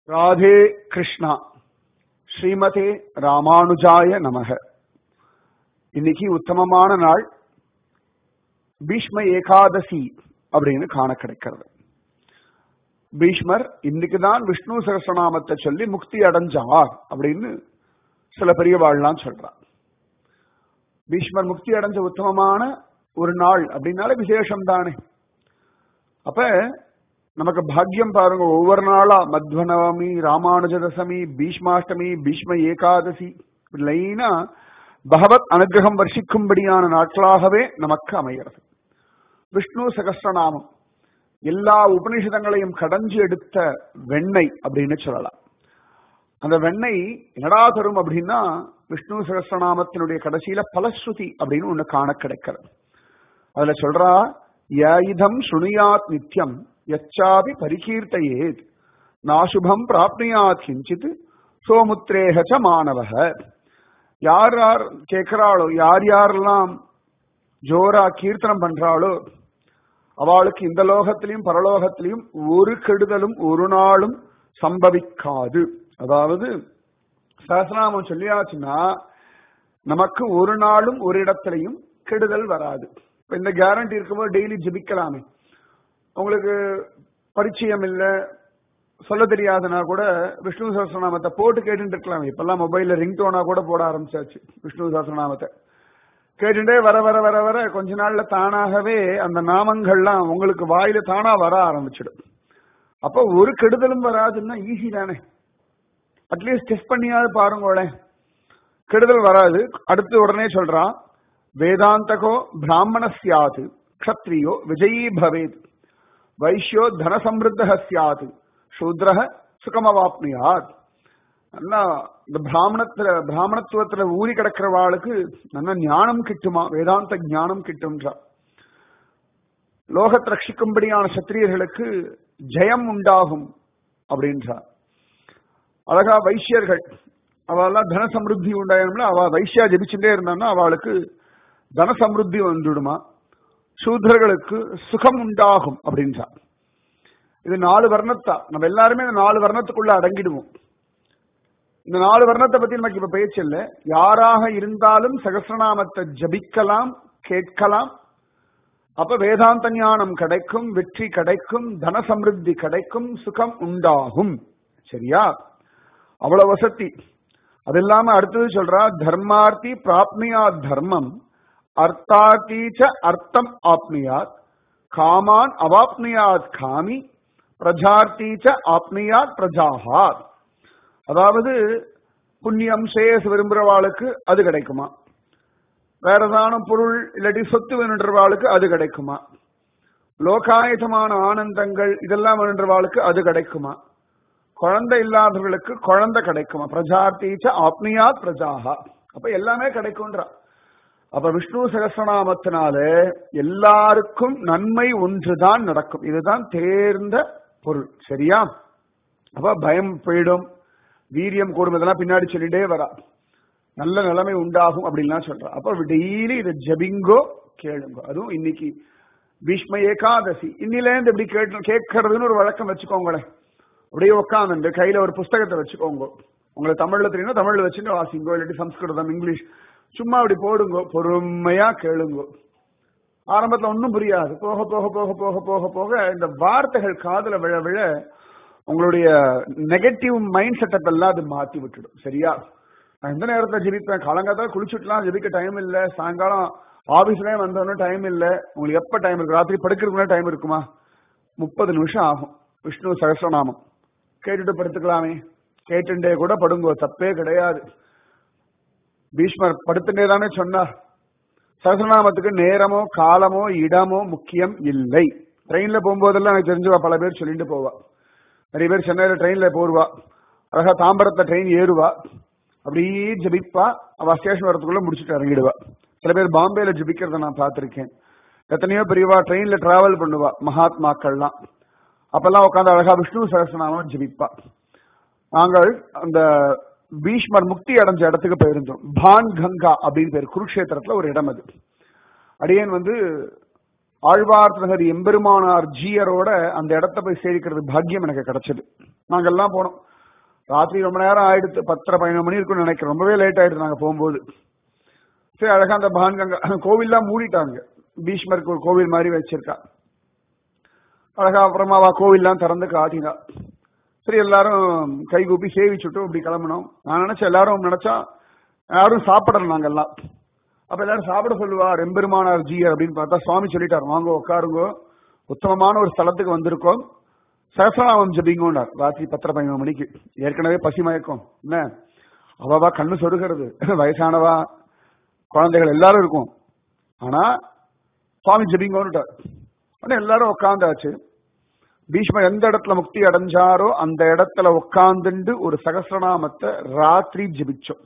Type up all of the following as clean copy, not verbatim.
ராதே கிருஷ்ணா. ஸ்ரீமதே ராமானுஜாய நமக. இன்னைக்கு உத்தமமான நாள், பீஷ்ம ஏகாதசி அப்படின்னு காண கிடைக்கிறது. பீஷ்மர் இன்னைக்குதான் விஷ்ணு சகஸ்ரநாமத்தை சொல்லி முக்தி அடைஞ்சார் அப்படின்னு சில பெரியவாள்லாம் சொல்றார். பீஷ்மர் முக்தி அடைஞ்ச உத்தமமான ஒரு நாள் அப்படின்னால விசேஷம் தானே. அப்ப நமக்கு பாக்கியம் பாருங்க, ஒவ்வொரு நாளா மத்வநவமி, ராமானுஜ தசமி, பீஷ்மாஷ்டமி, பீஷ்ம ஏகாதசி லைனா பகவத் அனுகிரகம் வர்ஷிக்கும்படியான நாட்களாகவே நமக்கு அமைகிறது. விஷ்ணு சகஸ்ரநாமம் எல்லா உபநிஷதங்களையும் கடைஞ்சு எடுத்த வெண்ணெய் அப்படின்னு சொல்லலாம். அந்த வெண்ணெய் என்னடா தரும் அப்படின்னா, விஷ்ணு சகஸ்ரநாமத்தினுடைய கடைசியில பலஸ்ருதி அப்படின்னு ஒண்ணு காண கிடைக்கிறது. அதுல சொல்றா, யயிதம் சுனியாத் நித்யம் யச்சாபி பரிகீர்த்தயேத் நாசுபம் பிராப்னியாத் கிஞ்சித் சோமுத்ரேஹச மாணவஹ. யார் யார் கேட்கிறாளோ, யார் யாரெல்லாம் ஜோரா கீர்த்தனம் பண்றாளோ அவளுக்கு இந்த லோகத்திலையும் பரலோகத்திலையும் ஒரு கெடுதலும் ஒரு நாளும் சம்பவிக்காது. அதாவது சஹஸ்ரநாமம் சொல்லியாச்சுன்னா நமக்கு ஒரு நாளும் ஒரு இடத்திலையும் கெடுதல் வராது. இந்த கேரண்டி இருக்கும்போது டெய்லி ஜபிக்கலாமே. உங்களுக்கு பரிச்சயம் இல்லை, சொல்ல தெரியாதுன்னா கூட விஷ்ணு சஹஸ்ரநாமத்தை போட்டு கேட்டுட்டு இருக்கலாமே. இப்பெல்லாம் மொபைல்ல ரிங்டோனா கூட போட ஆரம்பிச்சாச்சு. விஷ்ணு சஹஸ்ரநாமத்தை கேட்டுட்டே வர வர வர வர கொஞ்ச நாள்ல தானாகவே அந்த நாமங்கள்லாம் உங்களுக்கு வாயில தானா வர ஆரம்பிச்சிடும். அப்ப ஒரு கெடுதலும் வராதுன்னா ஈஸி தானே. அட்லீஸ்ட் டெஸ்ட் பண்ணியாவது பாருங்களேன், கெடுதல் வராது. அடுத்து உடனே சொல்றான், வேதாந்தகோ பிராமணஸ்யாது க்ஷத்ரியோ விஜயீ பவேத் வைஷ்யோ தனசம்ருத்தः ஸ்யாத் சூத்ரஹ சுகமவாப்னுயாத். இந்த பிராமணத்துவத்துல ஊறி கிடக்கிறவாளுக்கு நல்ல ஞானம் கிட்டுமா, வேதாந்த ஞானம் கிட்டும்ன்றா. லோகத்தை ரட்சிக்கும்படியான சத்திரியர்களுக்கு ஜெயம் உண்டாகும் அப்படின்றா. அழகா வைஷ்யர்கள் அவெல்லாம் தன சம்ருத்தி உண்டாயணும்ல, அவ வைஷ்யா ஜபிச்சுட்டே இருந்தான்னா அவளுக்கு தன சம்ருத்தி வந்துடுமா. சூத்ரர்களுக்கு சுகம் உண்டாகும் அப்படின்றா. இது 4 வர்ணத்தா. நம்ம எல்லாருமே இந்த 4 வர்ணத்துக்குள்ள அடங்கிடுவோம். இந்த 4 வர்ணத்தை பத்தி நமக்கு இப்ப பேச்சு இல்லை. யாராக இருந்தாலும் சகஸ்ரநாமத்தை ஜபிக்கலாம், கேட்கலாம். அப்ப வேதாந்த ஞானம் கிடைக்கும், வெற்றி கிடைக்கும், தன சம்ருத்தி கிடைக்கும், சுகம் உண்டாகும். சரியா? அவ்வளவு வசதி. அது இல்லாம அடுத்தது சொல்றா, தர்மார்த்தி பிராப்னியாத் தர்மம் அர்த்தார்த்தீச்ச அர்த்தம் ஆப்னியாத் காமான் அவாப்னியாத் காமி பிரஜார்த்தீச்ச ஆப்னியாத் பிரஜாஹாத். அதாவது புண்ணியம் சேஸ் விரும்புறவாளுக்கு அது கிடைக்குமா, வேற ஏதான பொருள் இல்லாட்டி சொத்து வேணுன்றவாளுக்கு அது கிடைக்குமா, லோகாயுதமான ஆனந்தங்கள் இதெல்லாம் வேணுன்றவாளுக்கு அது கிடைக்குமா, குழந்தை இல்லாதவர்களுக்கு குழந்தை கிடைக்குமா, பிரஜார்த்தீச்ச ஆப்னியாத் பிரஜாஹா. அப்ப எல்லாமே கிடைக்கும்ன்றா. அப்ப விஷ்ணு சகஸ்ரநாமத்தினால எல்லாருக்கும் நன்மை ஒன்றுதான் நடக்கும். இதுதான் தேர்ந்த பொருள். சரியா? அப்ப பயம் போயிடும், வீரியம் கூடும், இதெல்லாம் பின்னாடி சொல்லிட்டே வரா. நல்ல நிலைமை உண்டாகும் அப்படின்லாம் சொல்றா. அப்ப டெய்லி இதை ஜபிங்கோ, கேளுங்கோ. அதுவும் இன்னைக்கு பீஷ்ம ஏகாதசி. இன்னிலேருந்து இப்படி கேட்கறதுன்னு ஒரு வழக்கம் வச்சுக்கோங்களேன். அப்படியே உட்காந்து கையில ஒரு புஸ்தகத்தை வச்சுக்கோங்க. உங்களுக்கு தமிழ்ல தெரியும், தமிழ்ல வச்சுட்டு வாசிங்கோ, இல்லாட்டி சம்ஸ்கிருதம், இங்கிலீஷ் சும்மா அப்படி போடுங்க, பொறுமையா கேளுங்க. ஆரம்பத்துல ஒன்னும் புரியாது. போக போக போக போக போக போக இந்த வார்த்தைகள் காதுல விழ விழ உங்களுடைய நெகட்டிவ் மைண்ட் செட்டப் எல்லாம் அது மாத்தி விட்டுடும். சரியா? நான் எந்த நேரத்தை ஜெபிப்பேன், காலங்காத்தால குளிச்சுட்டுலாம் ஜெபிக்க டைம் இல்லை, சாயங்காலம் ஆபீஸ்லயே வந்தோன்னு டைம் இல்லை. உங்களுக்கு எப்ப டைம் இருக்கு? ராத்திரி படுக்கிறதுக்குள்ள டைம் இருக்குமா? 30 நிமிஷம் ஆகும். விஷ்ணு சகஸ்ரநாமம் கேட்டுட்டு படுத்துக்கலாமே. கேட்டுட்டே கூட படுங்கோ, தப்பே கிடையாது. பீஷ்மர் படுத்துட்டே தானே சொன்னார். சகஸ்ரநாமத்துக்கு நேரமோ காலமோ இடமோ முக்கியம் இல்லை. ட்ரெயின்ல போகும்போதெல்லாம் எனக்கு தெரிஞ்சுவா, பல பேர் சொல்லிட்டு போவா. நிறைய பேர் சென்னையில ட்ரெயின்ல போடுவா, அழகா தாம்பரத்தை ட்ரெயின் ஏறுவா, அப்படியே ஜபிப்பா, அவ ஸ்டேஷன் வரத்துக்குள்ள முடிச்சுட்டு இறங்கிடுவா. சில பேர் பாம்பேல ஜபிக்கிறத நான் பார்த்திருக்கேன். எத்தனையோ பெரியவா ட்ரெயின்ல டிராவல் பண்ணுவா, மகாத்மாக்கள்லாம். அப்பெல்லாம் உட்காந்து அழகா விஷ்ணு சகஸ்ரநாமம் ஜபிப்பா. நாங்கள் அந்த பீஷ்மர் முக்தி அடைஞ்ச இடத்துக்கு போயிருந்தோம். பான் கங்கா அப்படின்னு பேர், குருக்ஷேத்திரத்துல ஒரு இடம் அது. அடியேன் ஆழ்வார் நகர் எம்பெருமானார் ஜீயரோட அந்த இடத்த போய் சேரிக்கிறது பாக்கியம் எனக்கு கிடைச்சது. நாங்கெல்லாம் போனோம். ராத்திரி ரொம்ப நேரம் ஆயிடுத்து, 10:30-11 மணி இருக்குன்னு நினைக்கிறேன். ரொம்பவே லேட் ஆயிடுது நாங்க போகும்போது. சரி, அழகா அந்த பான்கங்கா கோவில்லாம் மூடிட்டாங்க. பீஷ்மருக்கு ஒரு கோவில் மாதிரி வச்சிருக்கா. அழகா அப்புறமா கோவில்லாம் திறந்து காட்டினா. சரி, எல்லாரும் கைகூப்பி சேவிச்சுட்டு இப்படி கிளம்பணும். நான் நினைச்சேன் எல்லாரும் நினைச்சா யாரும் சாப்பிடணும் நாங்கெல்லாம். அப்ப எல்லாரும் சாப்பிட சொல்லுவா எம்பெருமானார் ஜி அப்படின்னு பார்த்தா சுவாமி சொல்லிட்டார், வாங்க உட்காருங்கோ, உத்தமமான ஒரு ஸ்தலத்துக்கு வந்திருக்கோம், சகசநாமம் ஜபிங்கோண்டார். ராத்திரி 10:30-11 மணிக்கு. ஏற்கனவே பசி மயக்கம் என்ன, அவாவா கண்ணு சொருகிறது, வயசானவா குழந்தைகள் எல்லாரும் இருக்கும். ஆனா சுவாமி ஜபிங்கோன்னுட்டார். ஆனா எல்லாரும் உட்காந்தாச்சு. பீஷ்மர் எந்த இடத்துல முக்தி அடைஞ்சாரோ அந்த இடத்துல உட்கார்ந்துண்டு ஒரு சகசிரநாமத்தை ராத்திரி ஜபிச்சோம்.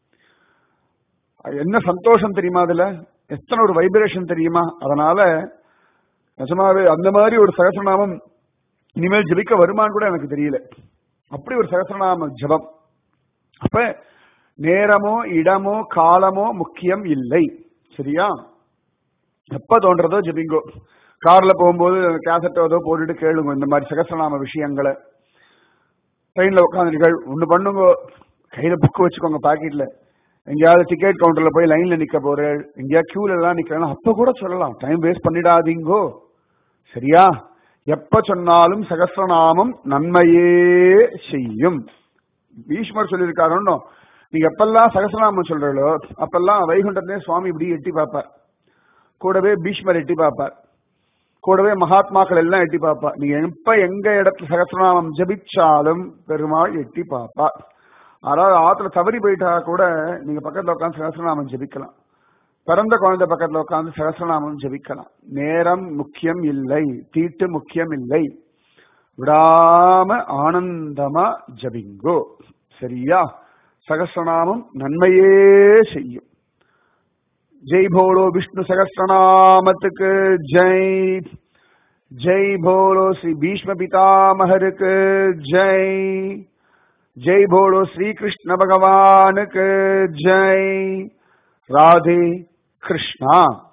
என்ன சந்தோஷம் தெரியுமா, அதுல எத்தனை ஒரு வைப்ரேஷன் தெரியுமா. அதனால நிஜமாவே அந்த மாதிரி ஒரு சகசிரநாமம் இனிமேல் ஜபிக்க வருமானு கூட எனக்கு தெரியல. அப்படி ஒரு சகசிரநாம ஜபம். அப்ப நேரமோ இடமோ காலமோ முக்கியம் இல்லை. சரியா, எப்ப தோன்றதோ ஜபிங்கோ. கார்ல போகும்போது கேசட்டோ ஏதோ போட்டுட்டு கேளுங்க இந்த மாதிரி சகசிரநாம விஷயங்களை. ட்ரெயின்ல உட்காந்துருக்கள் ஒண்ணு பண்ணுங்க, கையில புக்கு வச்சுக்கோங்க பாக்கெட்ல. எங்கேயாவது டிக்கெட் கவுண்டர்ல போய் லைன்ல நிக்க போறேன், எங்கேயாவது கியூல எல்லாம் நிக்கலாம், அப்ப கூட சொல்லலாம், டைம் வேஸ்ட் பண்ணிடாதீங்கோ. சரியா, எப்ப சொன்னாலும் சகசிரநாமம் நன்மையே செய்யும். பீஷ்மர் சொல்லியிருக்காரு, நீங்க எப்பெல்லாம் சகசிரநாமம் சொல்றீங்களோ அப்பெல்லாம் வைகுண்டத்திலே சுவாமி இப்படி எட்டி பார்ப்பார், கூடவே பீஷ்மர் எட்டி பார்ப்பார், கூடவே மகாத்மாக்கள் எல்லாம் எட்டி பார்ப்பார். நீங்க எப்ப எங்க இடத்துல சகசிரநாமம் ஜபிச்சாலும் பெருமாள் எட்டி பார்ப்பார். அதாவது ஆத்துல தவறி போயிட்டா கூட நீங்க பக்கத்துல உட்காந்து சகசிரநாமம் ஜபிக்கலாம். பிறந்த குழந்தை பக்கத்துல உட்காந்து சகசிரநாமம் ஜபிக்கலாம். நேரம் முக்கியம் இல்லை, தீட்டு முக்கியம் இல்லை. விடாம ஆனந்தமா ஜபிங்கோ. சரியா, சகசிரநாமம் நன்மையே செய்யும். ஜெய் போலோ விஷ்ணு சகசிரநாமத்துக்கு ஜெய். ஜெய் போலோ ஸ்ரீ பீஷ்ம பிதாமகருக்கு ஜெய். ஜெய் போலோ ஸ்ரீ கிருஷ்ண பகவானுக்கு ஜெய். ராதே கிருஷ்ணா.